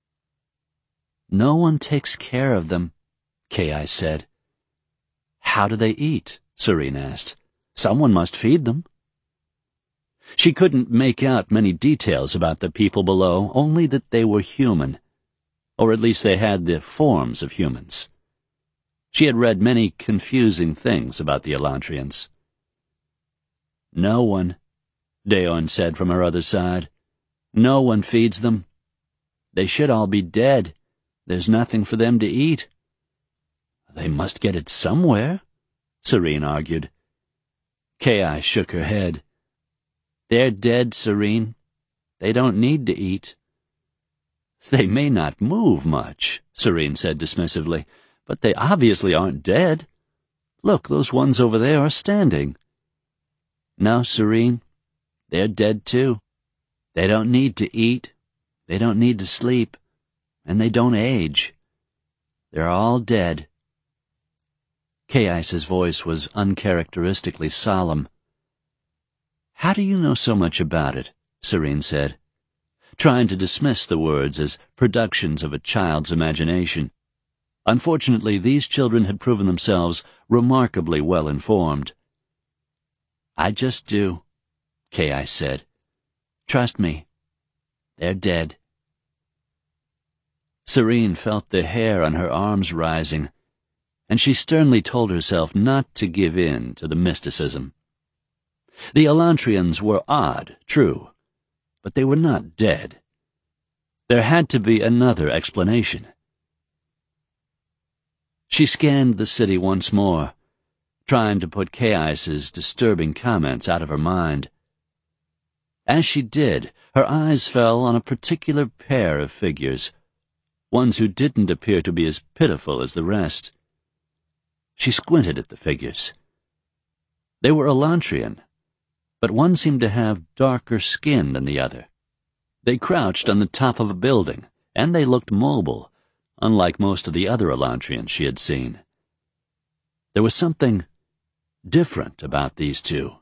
B: No one takes care of them, Kais said. How do they eat? Sarene asked. Someone must feed them. She couldn't make out many details about the people below, only that they were human, or at least they had the forms of humans. She had read many confusing things about the Elantrians. No one, Daorn said from her other side. No one feeds them. They should all be dead. There's nothing for them to eat. They must get it somewhere, Sarene argued. Kais shook her head. They're dead, Sarene. They don't need to eat. They may not move much, Sarene said dismissively, but they obviously aren't dead. Look, those ones over there are standing. No, Sarene, they're dead too. They don't need to eat, they don't need to sleep, and they don't age. They're all dead. Kais's voice was uncharacteristically solemn. How do you know so much about it? Sarene said, trying to dismiss the words as productions of a child's imagination. Unfortunately, these children had proven themselves remarkably well informed. I just do, Kais said. Trust me. They're dead. Sarene felt the hair on her arms rising, and she sternly told herself not to give in to the mysticism. The Elantrians were odd, true, but they were not dead. There had to be another explanation. She scanned the city once more, trying to put Kais's disturbing comments out of her mind. As she did, her eyes fell on a particular pair of figures, ones who didn't appear to be as pitiful as the rest. She squinted at the figures. They were Elantrian, but one seemed to have darker skin than the other. They crouched on the top of a building, and they looked mobile, unlike most of the other Elantrians she had seen. There was something different about these two.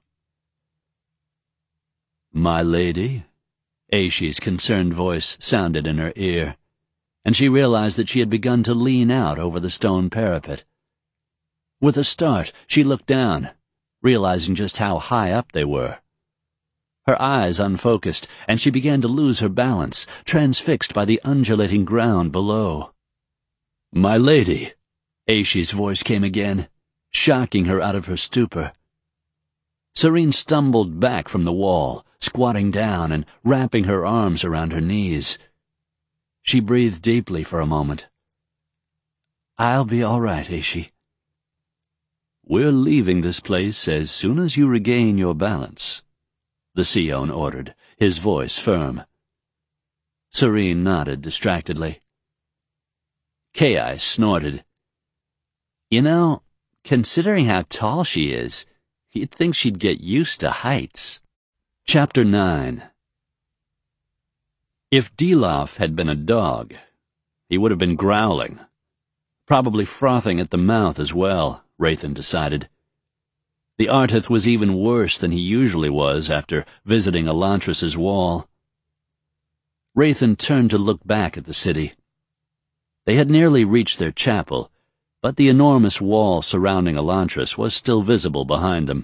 B: My lady, Aishi's concerned voice sounded in her ear, and she realized that she had begun to lean out over the stone parapet. With a start, she looked down, realizing just how high up they were. Her eyes unfocused, and she began to lose her balance, transfixed by the undulating ground below. My lady, Aishi's voice came again, shocking her out of her stupor.
A: Serene stumbled back from the wall, squatting down and wrapping her arms around her knees. She breathed deeply for a moment. "I'll be all right, Aishi." "We're leaving this place as soon as you regain your balance," the Scion ordered, his voice firm. Serene nodded distractedly. Kai snorted. "You know, considering how tall she is, you'd think she'd get used to heights." Chapter nine. If Dilaf had been a dog, he would have been growling. Probably frothing at the mouth as well, Raythan decided. The Artith was even worse than he usually was after visiting Elantris's wall. Raythan turned to look back at the city. They had nearly reached their chapel, but the enormous wall surrounding Elantris was still visible behind them.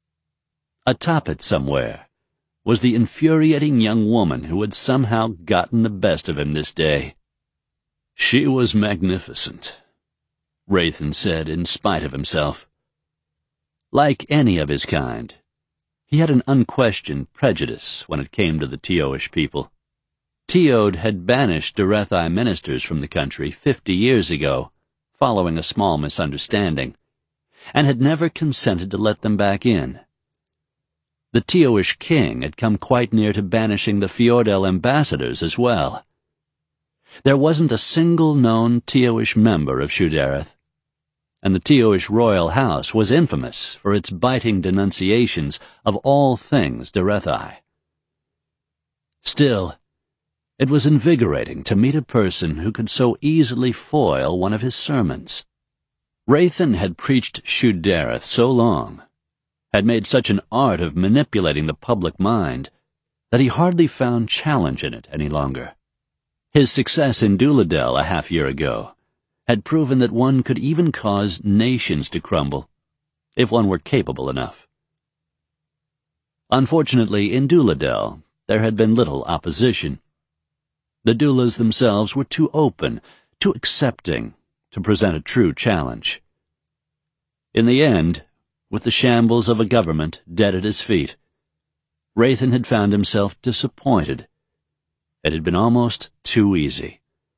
A: Atop it somewhere was the infuriating young woman who had somehow gotten the best of him this day. "She was magnificent," Raythan said in spite of himself. Like any of his kind, he had an unquestioned prejudice when it came to the Tioish people. Tiod had banished Derethi ministers from the country fifty years ago, following a small misunderstanding, and had never consented to let them back in. The Tioish king had come quite near to banishing the Fjordell ambassadors as well. There wasn't a single known Tioish member of Shu-Dereth, and the Tioish royal house was infamous for its biting denunciations of all things Derethi. Still, it was invigorating to meet a person who could so easily foil one of his sermons. Raythan had preached Shu-Dereth so long, had made such an art of manipulating the public mind, that he hardly found challenge in it any longer. His success in Duladel a half-year ago had proven that one could even cause nations to crumble, if one were capable enough. Unfortunately, in Duladel, there had been little opposition. The doulas themselves were too open, too accepting, to present a true challenge. In the end, with the shambles of a government dead at his feet, Raythan had found himself disappointed. It had been almost too easy.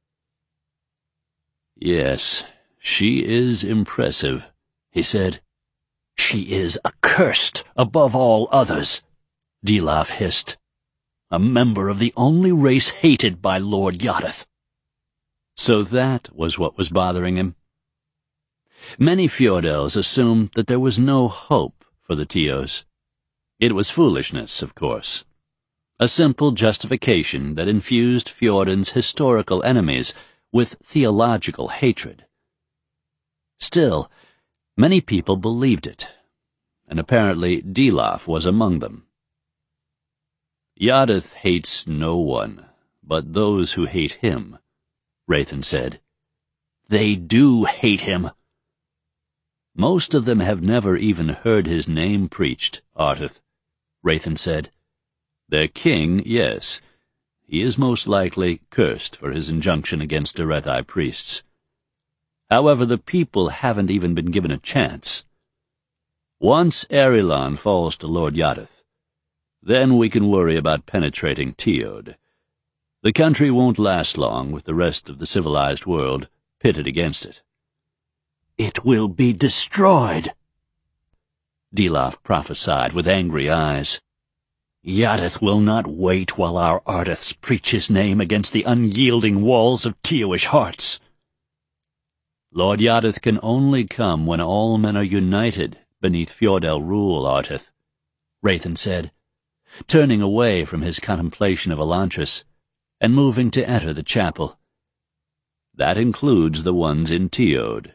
A: "Yes, she is impressive," he said. "She is accursed above all others," Dilaf hissed. "A member of the only race hated by Lord Yadith." So that was what was bothering him. Many Fjodells assumed that there was no hope for the Tios. It was foolishness, of course. A simple justification that infused Fjordan's historical enemies with theological hatred. Still, many people believed it, and apparently Dilaf was among them. "Yadith hates no one but those who hate him," Raythan said. "They do hate him." "Most of them have never even heard his name preached, Artith," Raythan said. "Their king, yes. He is most likely cursed for his injunction against Derethi priests. However, the people haven't even been given a chance. Once Erilon falls to Lord Yadith, then we can worry about penetrating Tiod. The country won't last long with the rest of the civilized world pitted against it." "It will be destroyed," Dilaf prophesied with angry eyes. "Yadith will not wait while our Artiths preach his name against the unyielding walls of Tioish hearts." "Lord Yadith can only come when all men are united beneath Fjordell rule, Artith," Raythan said, turning away from his contemplation of Elantris and moving to enter the chapel. "That includes the ones in Tiod."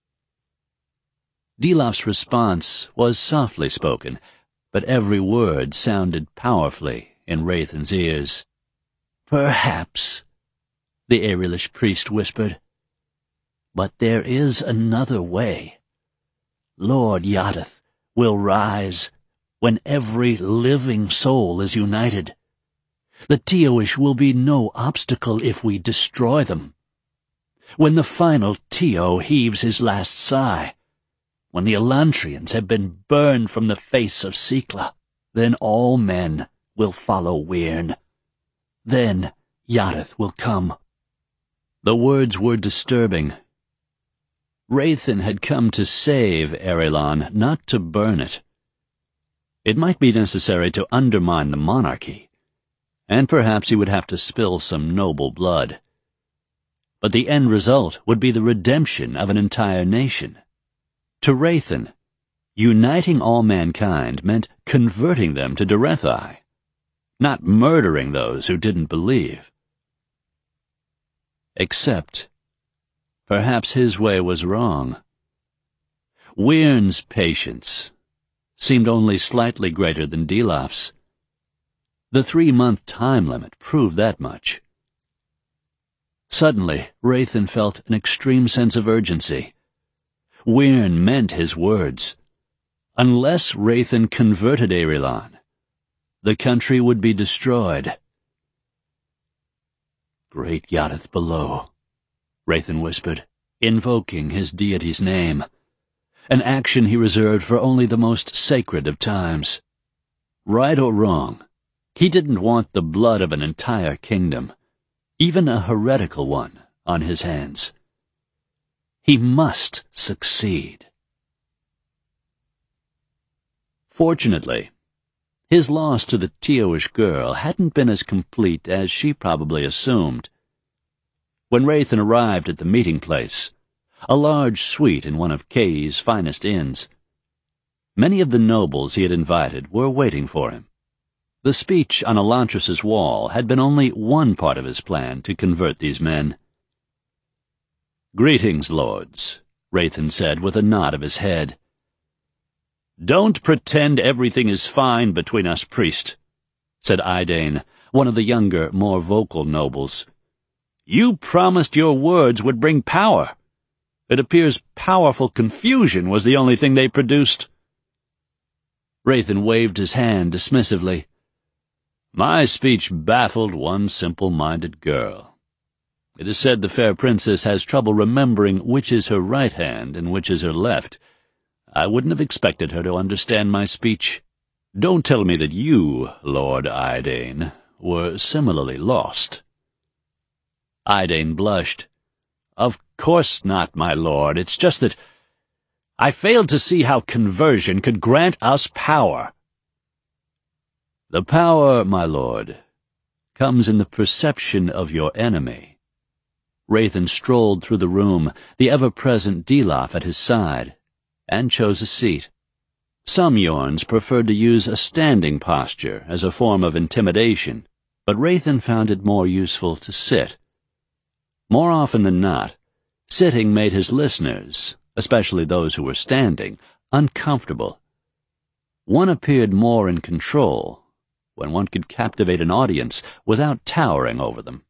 A: Dilaf's response was softly spoken, but every word sounded powerfully in Raythan's ears. "Perhaps," the Arilish priest whispered, "but there is another way. Lord Yadith will rise when every living soul is united. The Tioish will be no obstacle if we destroy them. When the final Tio heaves his last sigh, when the Elantrians have been burned from the face of Sekla, then all men will follow Wyrn. Then Yareth will come." The words were disturbing. Raythan had come to save Erilon, not to burn it. It might be necessary to undermine the monarchy, and perhaps he would have to spill some noble blood. But the end result would be the redemption of an entire nation. To Raythan, uniting all mankind meant converting them to Derethai, not murdering those who didn't believe. Except, perhaps his way was wrong. Wyrn's patience seemed only slightly greater than Dilaf's. The three-month time limit proved that much. Suddenly, Raythan felt an extreme sense of urgency. Wyrn meant his words. Unless Raythan converted Erilon, the country would be destroyed. "Great Yareth below," Raythan whispered, invoking his deity's name, an action he reserved for only the most sacred of times. Right or wrong, he didn't want the blood of an entire kingdom, even a heretical one, on his hands. He must succeed. Fortunately, his loss to the Tioish girl hadn't been as complete as she probably assumed. When Raythan arrived at the meeting place, a large suite in one of Kay's finest inns, many of the nobles he had invited were waiting for him. The speech on Elantris's wall had been only one part of his plan to convert these men. "Greetings, lords," Raythan said with a nod of his head. "Don't pretend everything is fine between us, priest," said Idane, one of the younger, more vocal nobles. "You promised your words would bring power. It appears powerful confusion was the only thing they produced." Raythan waved his hand dismissively. "My speech baffled one simple-minded girl. It is said the fair princess has trouble remembering which is her right hand and which is her left. I wouldn't have expected her to understand my speech. Don't tell me that you, Lord Idane, were similarly lost." Idane blushed. "Of course not, my lord. It's just that I failed to see how conversion could grant us power." "The power, my lord, comes in the perception of your enemy." Raythan strolled through the room, the ever-present Dilaf at his side, and chose a seat. Some Yorns preferred to use a standing posture as a form of intimidation, but Raythan found it more useful to sit. More often than not, sitting made his listeners, especially those who were standing, uncomfortable. One appeared more in control when one could captivate an audience without towering over them.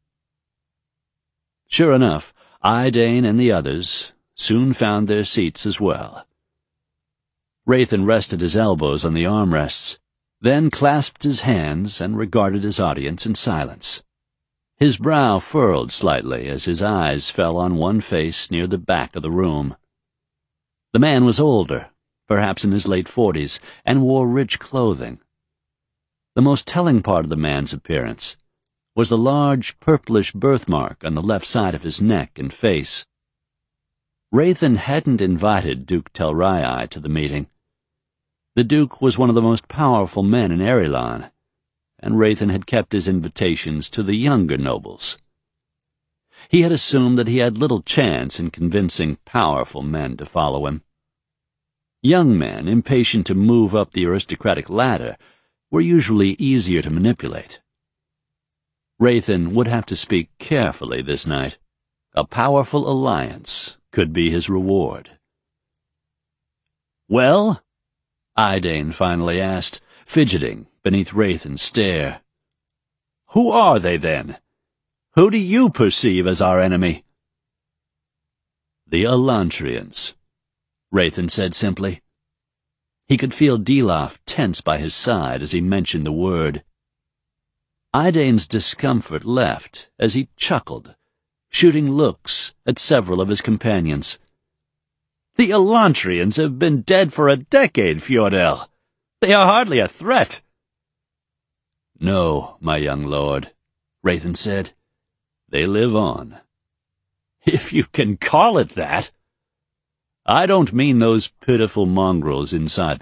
A: Sure enough, Idane and the others soon found their seats as well. Raythan rested his elbows on the armrests, then clasped his hands and regarded his audience in silence. His brow furrowed slightly as his eyes fell on one face near the back of the room. The man was older, perhaps in his late forties, and wore rich clothing. The most telling part of the man's appearance was the large purplish birthmark on the left side of his neck and face. Raythan hadn't invited Duke Telrai to the meeting. The Duke was one of the most powerful men in Erilon, and Raythan had kept his invitations to the younger nobles. He had assumed that he had little chance in convincing powerful men to follow him. Young men, impatient to move up the aristocratic ladder, were usually easier to manipulate. Raythan would have to speak carefully this night. A powerful alliance could be his reward. "Well?" Idane finally asked, fidgeting beneath Raythan's stare. "Who are they, then? Who do you perceive as our enemy?" "The Elantrians," Raythan said simply. He could feel Dilaf tense by his side as he mentioned the word. Idane's discomfort left as he chuckled, shooting looks at several of his companions. The Elantrians have been dead for a decade, Fjordell. They are hardly a threat.
B: No, my young lord, Rathan said. They live on.
A: If you can call it that.
B: I don't mean those pitiful mongrels inside